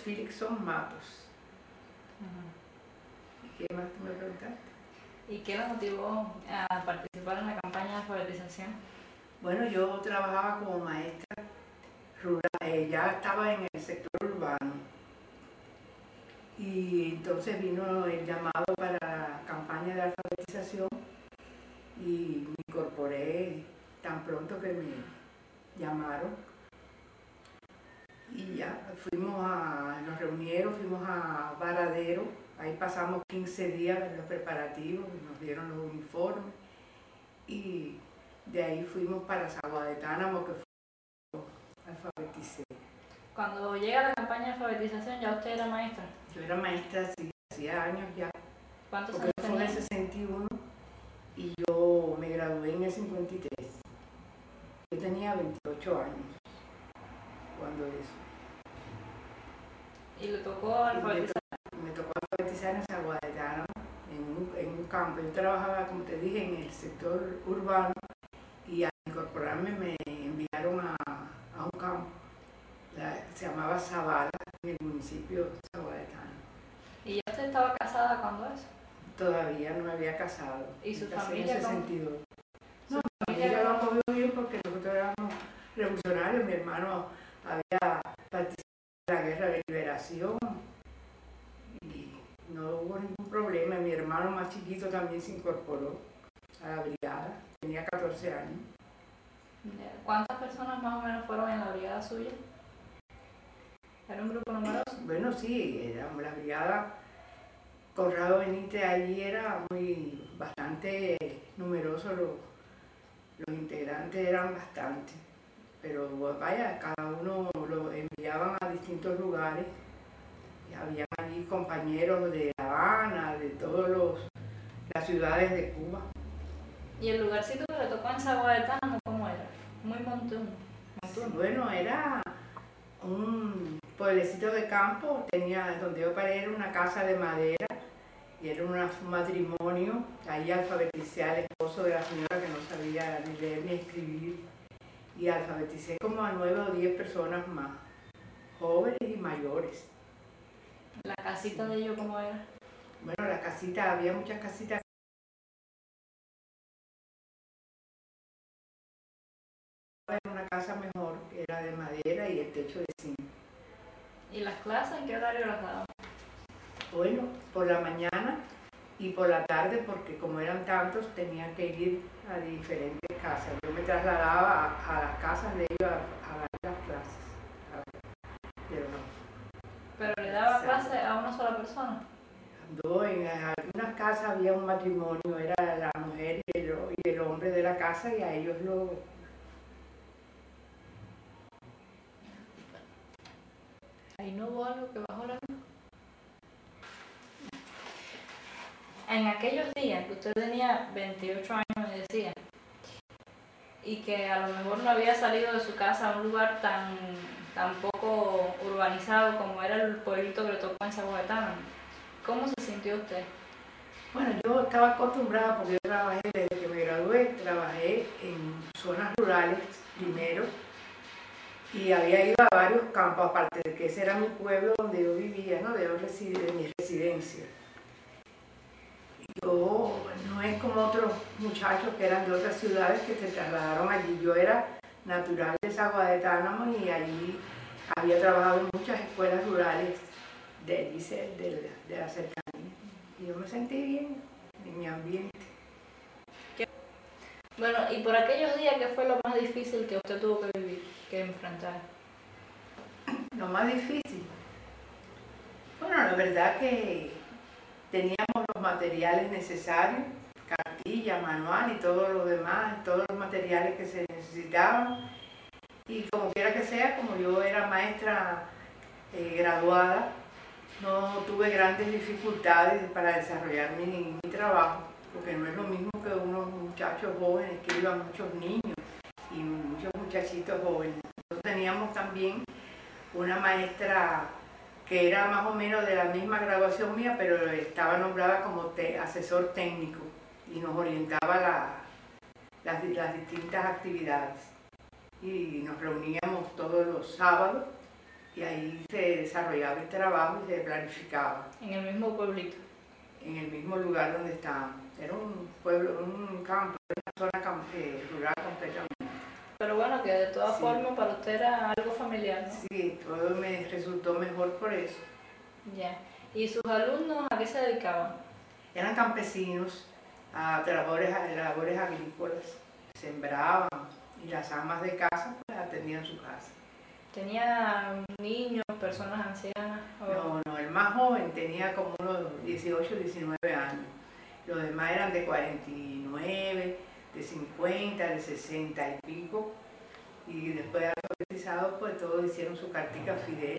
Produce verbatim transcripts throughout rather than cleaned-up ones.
Felixson Matos. Uh-huh. ¿Y qué más tú me preguntaste? ¿Y qué la motivó a participar en la campaña de alfabetización? Bueno, yo trabajaba como maestra rural, eh, ya estaba en el sector urbano. Y entonces vino el llamado para la campaña de alfabetización y me incorporé tan pronto que me llamaron. Y ya fuimos a, nos reunieron, fuimos a Varadero, ahí pasamos quince días en los preparativos, nos dieron los uniformes y de ahí fuimos para Sagua de Tánamo, que fue alfabeticé. Cuando llega la campaña de alfabetización, ¿ya usted era maestra? Yo era maestra sí, hacía años ya. ¿Cuántos porque años fue en tenía? el sesenta y uno y yo me gradué en el cincuenta y tres. Yo tenía veintiocho años cuando eso. ¿Y le tocó alfabetizar? Me tocó alfabetizar en Sagua de Tánamo, en un, en un campo. Yo trabajaba, como te dije, en el sector urbano y al incorporarme me enviaron a, a un campo, la, se llamaba Zavala, en el municipio de Sagua de Tánamo. ¿Y ya usted estaba casada cuando eso? Todavía no me había casado. ¿Y su me casé familia en cómo? sesenta y dos. ¿Su No, mi familia familia lo cómo? acogió bien porque nosotros éramos revolucionarios. Mi hermano había participado en la guerra de liberación y no hubo ningún problema. Mi hermano más chiquito también se incorporó a la brigada, tenía catorce años. ¿Cuántas personas más o menos fueron en la brigada suya? ¿Era un grupo numeroso? Bueno, sí, era la brigada Conrado Benítez, allí era muy bastante numeroso, los, los integrantes eran bastantes, pero vaya, cada uno lo enviaban a distintos lugares. Y había allí compañeros de La Habana, de todas las ciudades de Cuba. ¿Y el lugarcito que le tocó en Sagua de Tánamo cómo era? Muy montuno. montuno. Bueno, era un pueblecito de campo, tenía, donde yo paré era una casa de madera y era una, un matrimonio. Ahí alfabeticé al esposo de la señora que no sabía ni leer ni escribir y alfabeticé como a nueve o diez personas más, jóvenes y mayores. ¿La casita de ellos cómo era? Bueno, la casita, había muchas casitas. Era una casa mejor, que era de madera y el techo de zinc. ¿Y las clases en qué horario las daban? Bueno, por la mañana y por la tarde, porque como eran tantos, tenían que ir a diferentes casas. Yo me trasladaba a, a las casas de ellos a, a dar las clases. Pero no. ¿Pero le daba clase a una sola persona? No, en algunas casas había un matrimonio, era la mujer y el, y el hombre de la casa y a ellos lo... ¿Ahí no hubo algo que bajó la luz? En aquellos días que usted tenía veintiocho años, me decía, y que a lo mejor no había salido de su casa a un lugar tan, tan poco urbanizado como era el pueblito que le tocó en Sagua de Tánamo, ¿cómo se sintió usted? Bueno, yo estaba acostumbrada porque yo trabajé desde que me gradué, trabajé en zonas rurales primero y había ido a varios campos, aparte de que ese era mi pueblo donde yo vivía, ¿no? De, yo reside, de mi residencia. Yo no es como otros muchachos que eran de otras ciudades que se trasladaron allí. Yo era natural de Sagua de Tánamo y allí había trabajado en muchas escuelas rurales de, de, de, de la cercanía. Y yo me sentí bien en mi ambiente. Bueno, y por aquellos días, ¿qué fue lo más difícil que usted tuvo que vivir, que enfrentar? Lo más difícil. Bueno, la verdad que teníamos los materiales necesarios, cartilla, manual y todo lo demás, todos los materiales que se necesitaban. Y como quiera que sea, como yo era maestra eh, graduada, no tuve grandes dificultades para desarrollar mi, mi trabajo, porque no es lo mismo que unos muchachos jóvenes que iban muchos niños y muchos muchachitos jóvenes. Nosotros teníamos también una maestra que era más o menos de la misma graduación mía, pero estaba nombrada como te, asesor técnico y nos orientaba la, las, las distintas actividades. Y nos reuníamos todos los sábados y ahí se desarrollaba el trabajo y se planificaba. En el mismo pueblito. En el mismo lugar donde estábamos. Era un pueblo, un campo, una zona camp eh, rural completamente. Pero bueno, que de todas Sí. formas para usted era algo familiar, ¿no? Sí, todo me resultó mejor por eso. Ya. ¿Y sus alumnos a qué se dedicaban? Eran campesinos, a labores, a labores agrícolas, sembraban y las amas de casa pues atendían su casa. ¿Tenía niños, personas ancianas? O... No, no, el más joven tenía como unos dieciocho, diecinueve años. Los demás eran de cuarenta y nueve, de cincuenta, de sesenta y pico. Y después de alfabetizados, pues todos hicieron su cartica Fidel.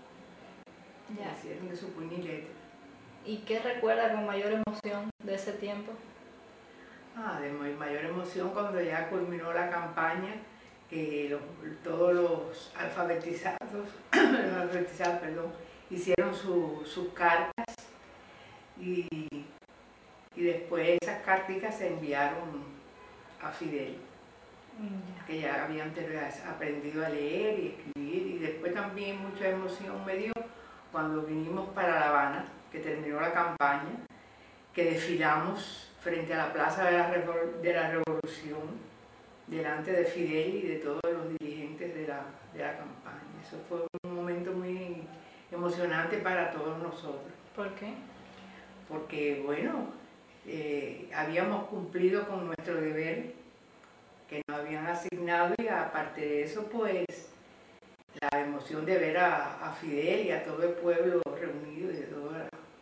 Ya. Hicieron de su puño y letra. ¿Y qué recuerda con mayor emoción de ese tiempo? Ah, de mayor emoción cuando ya culminó la campaña, que los, todos los alfabetizados, los alfabetizados, perdón, hicieron su, sus cartas y, y después esas carticas se enviaron a Fidel, Ya. que ya habían aprendido a leer y escribir, y después también mucha emoción me dio cuando vinimos para La Habana, que terminó la campaña, que desfilamos frente a la Plaza de la, de la Revolución, delante de Fidel y de todos los dirigentes de la, de la campaña. Eso fue un momento muy emocionante para todos nosotros. ¿Por qué? Porque, bueno, eh, habíamos cumplido con nuestro deber que nos habían asignado y aparte de eso, pues, la emoción de ver a, a Fidel y a todo el pueblo reunido y de todos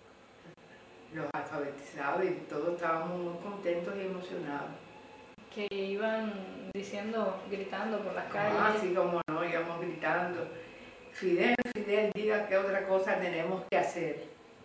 los alfabetizados y todos estábamos muy contentos y emocionados. Que iban diciendo, gritando por las calles. Ah, sí, como no, íbamos gritando, Fidel, Fidel, diga qué otra cosa tenemos que hacer.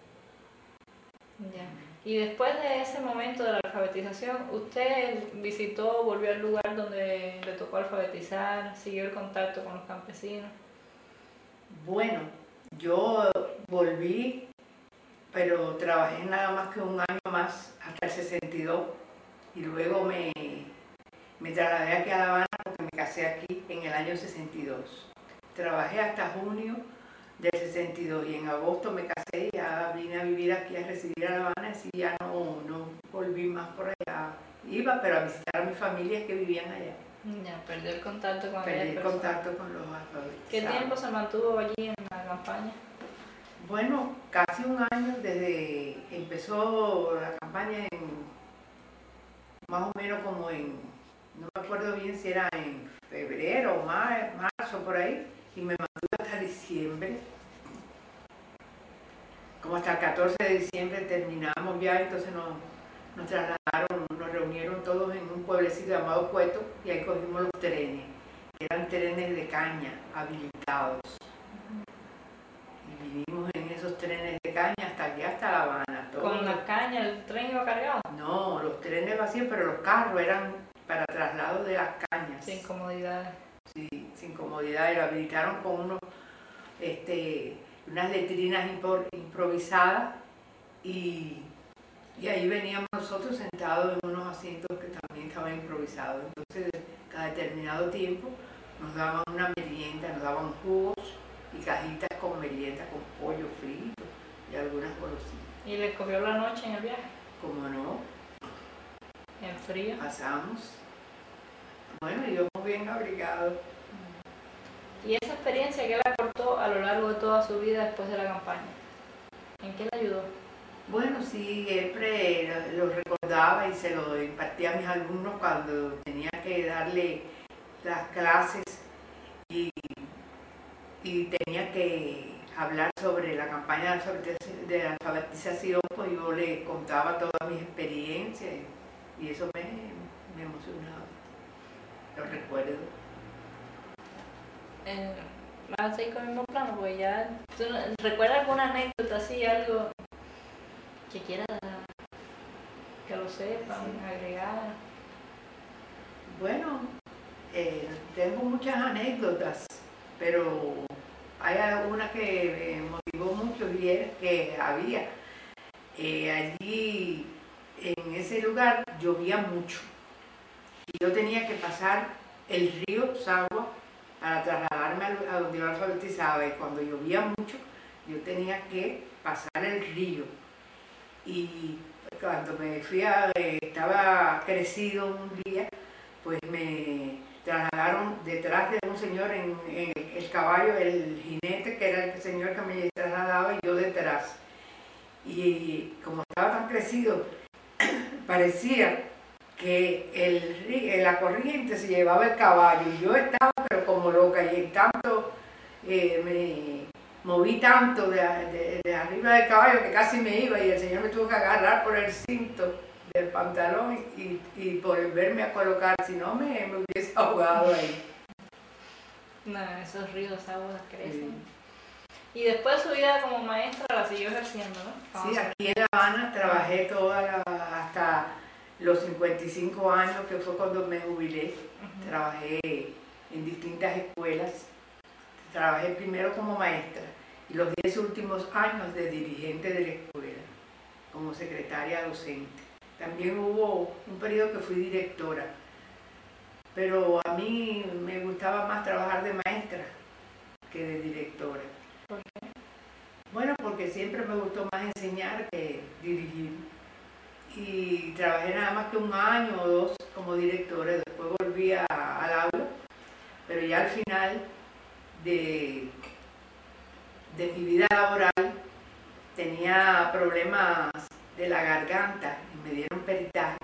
Ya. Y después de ese momento de la alfabetización, ¿usted visitó, volvió al lugar donde le tocó alfabetizar, siguió el contacto con los campesinos? Bueno, yo volví, pero trabajé nada más que un año más, hasta el sesenta y dos, y luego me, me trasladé aquí a La Habana porque me casé aquí en el año sesenta y dos. Trabajé hasta junio del sesenta y dos y en agosto me casé y ya vine a vivir aquí, a residir a La Habana, y ya no, no volví más por allá. Iba, pero a visitar a mis familias que vivían allá. Ya, perdió el contacto con Perdí aquellas el personas. contacto con los alfabetizados. ¿Qué tiempo se mantuvo allí en la campaña? Bueno, casi un año desde empezó la campaña en, más o menos como en, no me acuerdo bien si era en febrero o marzo, por ahí, y me mantuve hasta diciembre. Como hasta el catorce de diciembre terminamos ya, entonces nos, nos trasladaron, nos reunieron todos en un pueblecito llamado Cueto y ahí cogimos los trenes, que eran trenes de caña habilitados. Y vinimos en esos trenes de caña hasta aquí, hasta La Habana. Todo. ¿Con las cañas el tren iba cargado? No, los trenes vacíos, pero los carros eran para traslado de las cañas. Sin comodidades. Sí, sin comodidad. Y lo habilitaron con unos, este, unas letrinas impor, improvisadas y, y ahí veníamos nosotros sentados en unos asientos que también estaban improvisados. Entonces, cada determinado tiempo nos daban una merienda, nos daban jugos y cajitas con merienda, con pollo frito y algunas golosinas. ¿Y le cogió la noche en el viaje? Como no, ¿En frío? pasamos. Bueno, íbamos bien abrigados. ¿Y esa experiencia que le aportó a lo largo de toda su vida después de la campaña? ¿En qué le ayudó? Bueno, sí, siempre lo, lo recordaba y se lo impartía a mis alumnos cuando tenía que darle las clases y, y tenía que hablar sobre la campaña de la alfabetización, pues yo le contaba todas mis experiencias y eso me, me emocionaba. Lo recuerdo. Eh, ¿Vas a seguir con el mismo plano? Pues ya, ¿tú no, ¿recuerdas alguna anécdota así, algo que quieras que lo sepan, Sí. agregar? Bueno, eh, tengo muchas anécdotas, pero hay alguna que me motivó mucho y es que había eh, allí en ese lugar llovía mucho y yo tenía que pasar el río Sagua para trasladarme a donde yo alfabetizaba, y cuando llovía mucho yo tenía que pasar el río, y cuando me fui a, eh, estaba crecido un día, pues me trasladaron detrás de un señor en, en el caballo, el jinete, que era el señor que me trasladaba, y yo detrás. Y como estaba tan crecido, parecía que el, la corriente se llevaba el caballo, y yo estaba pero como loca, y en tanto eh, me moví tanto de, de, de arriba del caballo que casi me iba, y el señor me tuvo que agarrar por el cinto del pantalón y, y por verme a colocar, si no me, me hubiese ahogado ahí. No, esos ríos, aguas crecen. Sí. Y después su vida como maestra la siguió ejerciendo, ¿no? Sí, aquí en La Habana trabajé toda la, hasta los cincuenta y cinco años, que fue cuando me jubilé. Uh-huh. Trabajé en distintas escuelas. Trabajé primero como maestra y los diez últimos años de dirigente de la escuela, como secretaria docente. También hubo un periodo que fui directora, pero a mí me gustaba más trabajar de maestra que de directora. ¿Por qué? Bueno, porque siempre me gustó más enseñar que dirigir. Y trabajé nada más que un año o dos como directora, después volví a, al aula, pero ya al final de, de mi vida laboral tenía problemas de la garganta y me dieron peritaje.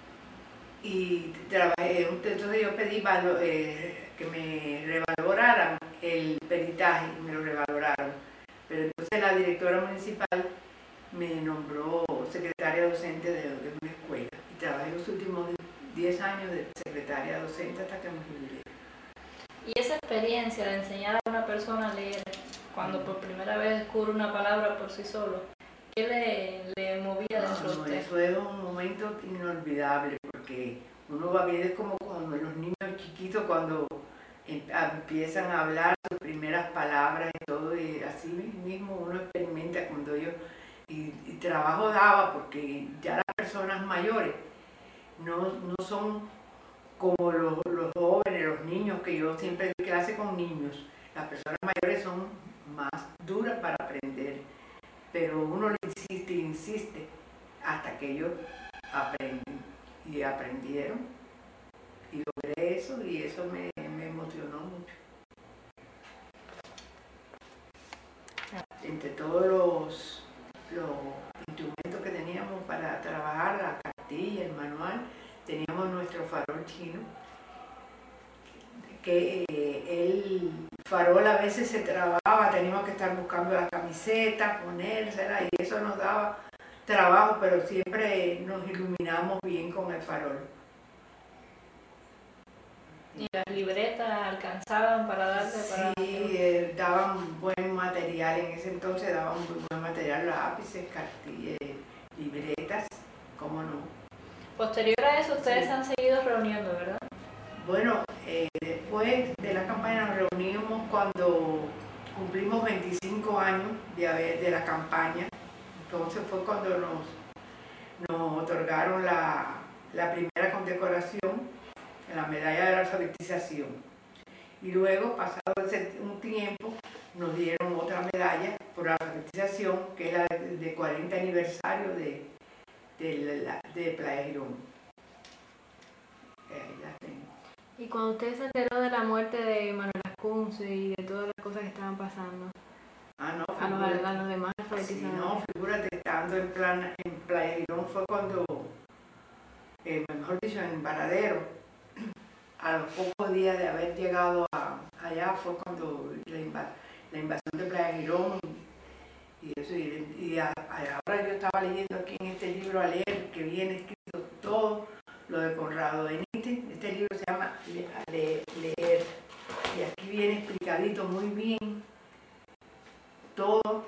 Y trabajé, entonces yo pedí valor, eh, que me revaloraran el peritaje y me lo revaloraron. Pero entonces la directora municipal me nombró secretaria docente de, de una escuela y trabajé los últimos diez años de secretaria docente hasta que me jubilé. Y esa experiencia de enseñar a una persona a leer cuando por primera vez descubre una palabra por sí solo, ¿qué le, le movía dentro no, de usted? Eso es un momento inolvidable, porque uno va viendo, es como cuando los niños chiquitos cuando empiezan a hablar sus primeras palabras y todo, y así mismo uno experimenta cuando yo, y, y trabajo daba, porque ya las personas mayores no, no son como los, los jóvenes, los niños, que yo siempre doy clase con niños. Las personas mayores son más duras para aprender, pero uno le insiste y insiste hasta que ellos aprenden, y aprendieron, y logré eso, y eso me, me emocionó mucho. Entre todos los, los instrumentos que teníamos para trabajar, la cartilla, el manual, teníamos nuestro farol chino, que eh, el farol a veces se trababa, teníamos que estar buscando la camiseta, ponérsela, y eso nos daba trabajo, pero siempre nos iluminamos bien con el farol. ¿Y las libretas alcanzaban para darle para...? Sí, eh, daban buen material, en ese entonces daban muy buen material, lápices, cartillas, libretas, cómo no. Posterior a eso, ustedes Sí. se han seguido reuniendo, ¿verdad? Bueno, eh, después de la campaña nos reunimos cuando cumplimos veinticinco años de, haber, de la campaña. Entonces fue cuando nos, nos otorgaron la, la primera condecoración, la medalla de la alfabetización. Y luego, pasado ese, un tiempo, nos dieron otra medalla por la alfabetización, que es la de, de cuarenta aniversario de, de, la, de Playa Girón. Ahí la tengo. Y cuando usted se enteró de la muerte de Manuel Ascunce y de todas las cosas que estaban pasando, Ah, no, a los, figúrate, a los demás sí, alfabetizados. no, figúrate, estando en, plan, en Playa Girón fue cuando, eh, mejor dicho, en Varadero, a los pocos días de haber llegado a, allá fue cuando la, inv la invasión de Playa Girón y eso, y, y a, a, ahora yo estaba leyendo aquí en este libro a leer, que viene escrito todo lo de Conrado Benítez. Este libro se llama Le, Le, Leer, y aquí viene explicadito muy bien todo,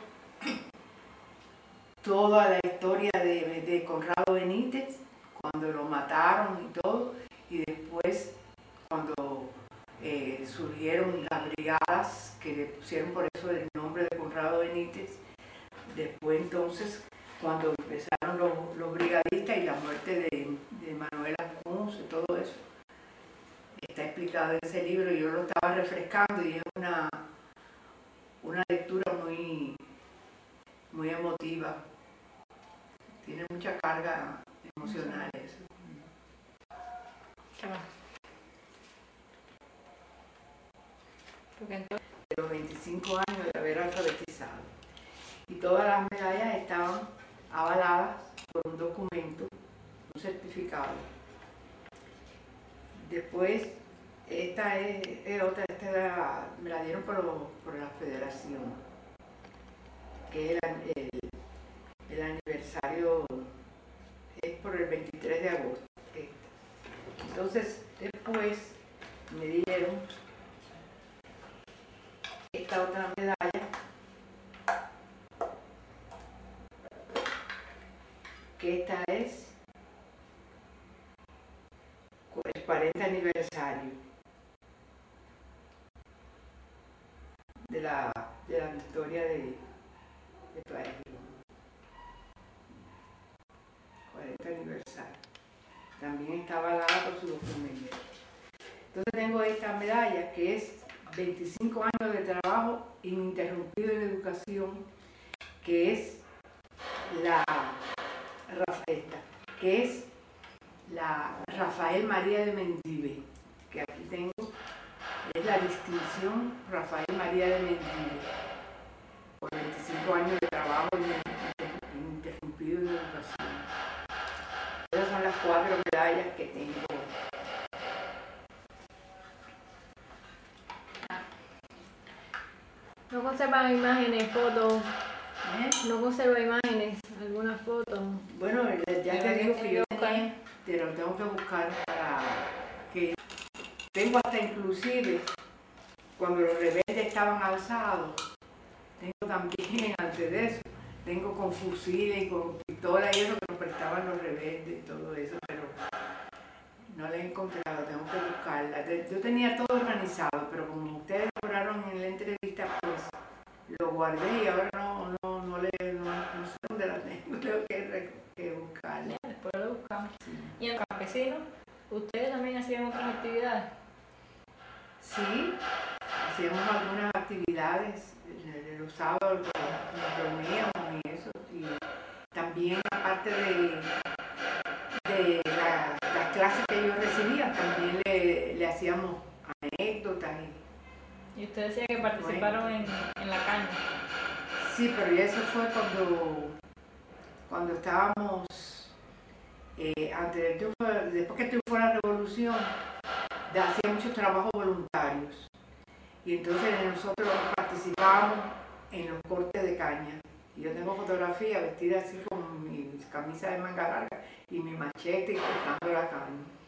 toda la historia de, de Conrado Benítez, cuando lo mataron y todo, y después cuando eh, surgieron las brigadas, que le pusieron por eso el nombre de Conrado Benítez. Después entonces, cuando empezaron los, los brigadistas y la muerte de, de Manuel Ascunce y todo eso, está está explicado en ese libro. Yo lo estaba refrescando y es una, una lectura muy, muy emotiva. Tiene mucha carga emocional eso. ¿Qué más? Porque entonces... De los veinticinco años de haber alfabetizado. Y todas las medallas estaban avaladas por un documento, un certificado. Después, esta es, es otra, esta era, me la dieron por, por la federación, que es el, el, el aniversario, es por el veintitrés de agosto. Entonces, después me dieron esta otra medalla, que esta es el cuarenta aniversario de la, de la victoria de, de Playa Girón. cuarenta aniversario. También está avalada por su documento. Entonces tengo esta medalla que es veinticinco años de trabajo ininterrumpido en educación, que es la Rafaela, que es la Rafael María de Mendive, que aquí tengo, es la distinción Rafael María de Mendive, por veinticinco años de trabajo ininterrumpido en educación. Esas son las cuatro medallas que tengo. ¿No conservan imágenes, fotos? ¿Eh? ¿No conserva imágenes, algunas fotos? Bueno, ya te digo que yo tenía, te lo tengo que buscar para que tengo hasta inclusive cuando los rebeldes estaban alzados, tengo también antes de eso, tengo con fusiles y con pistolas y eso que nos prestaban los rebeldes y todo eso, pero no la he encontrado, tengo que buscarla. Yo tenía todo organizado, pero como ustedes hablaron en la entrevista, pues lo guardé y ahora no, no, no, le, no, no sé dónde la tengo, tengo que, que buscarla. Después lo buscamos. ¿Y en campesino? ¿Ustedes también hacían otras actividades? Sí, hacíamos algunas actividades, de los sábados nos reuníamos y eso, y también aparte de, de la, las clases que ellos recibían, también le, le hacíamos anécdotas. Y, y usted decía que participaron bueno. en, en la caña. Sí, pero eso fue cuando, cuando estábamos, eh, antes del triunfo, después que triunfó la revolución, hacía muchos trabajos voluntarios. Y entonces nosotros participábamos en los cortes de caña. Y yo tengo fotografía vestida así con mi camisa de manga larga y mi machete y cortando la caña.